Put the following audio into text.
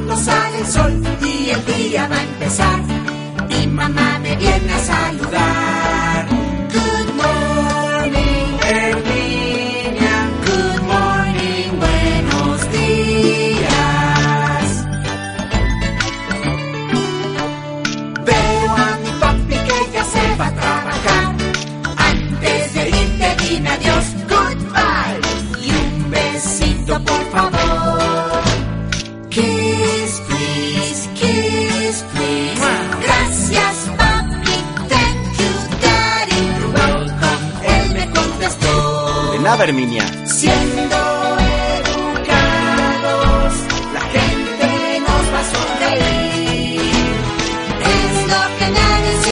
cuando sale el sol y el día va a empezar. Mi mamá me viene a saludar. Good morning, Herminia. Good morning, buenos días. Veo a mi papi que ya se va a trabajar. Antes de irte dime adiós, goodbye. Y un besito por favor. Kiss, please, kiss, please. Gracias, papi, thank you, daddy. You're welcome, él me contestó. De nada, Herminia. Siempre